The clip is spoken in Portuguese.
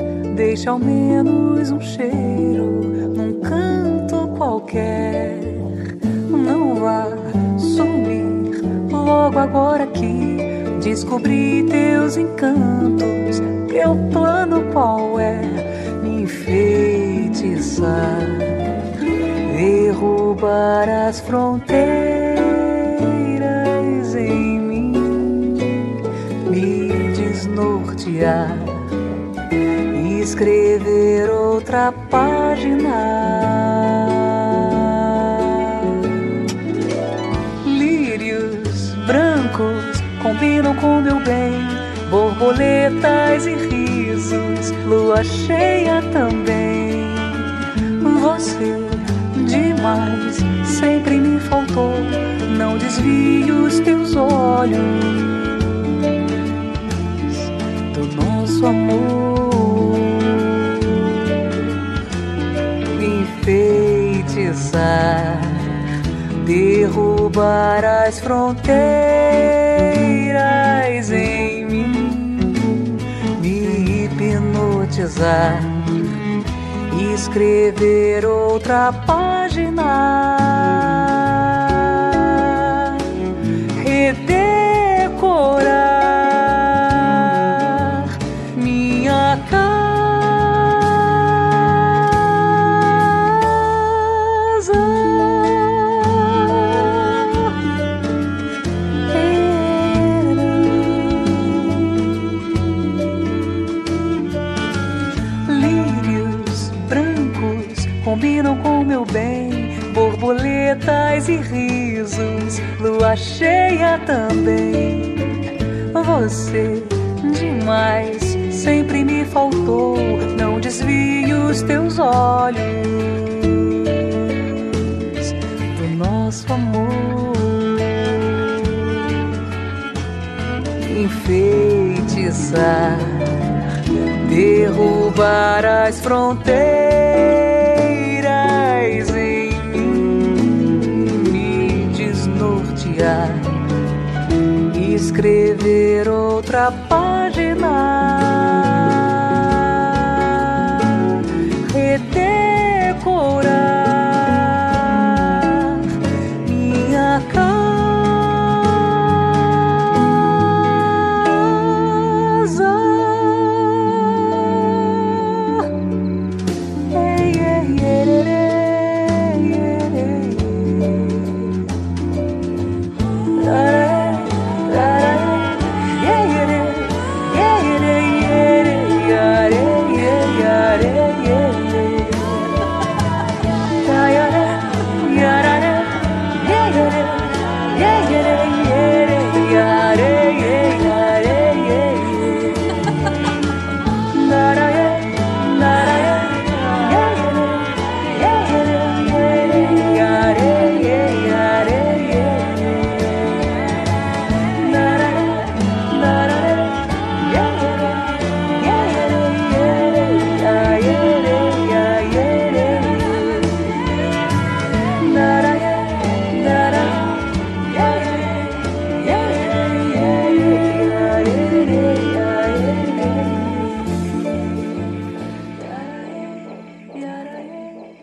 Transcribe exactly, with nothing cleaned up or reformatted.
deixa ao menos um cheiro num canto qualquer. Não vá sumir logo agora que descobri teus encantos. Teu plano qual é? Me enfeitiçar, derrubar as fronteiras em mim, me desnortear, escrever outra página. Lírios brancos combinam com meu bem, borboletas e risos, lua cheia também. Você demais sempre me faltou, não desvie os teus olhos do nosso amor. Enfeitiçar, derrubar as fronteiras em mim, me hipnotizar, escrever outra página, redecorar minha casa. Lírios brancos combinam com meu bem, borboletas e risos, lua cheia também. Você demais sempre me faltou, não desvie os teus olhos do nosso amor. Enfeitiçar, derrubar as fronteiras em mim, me desnortear, escrever outra página.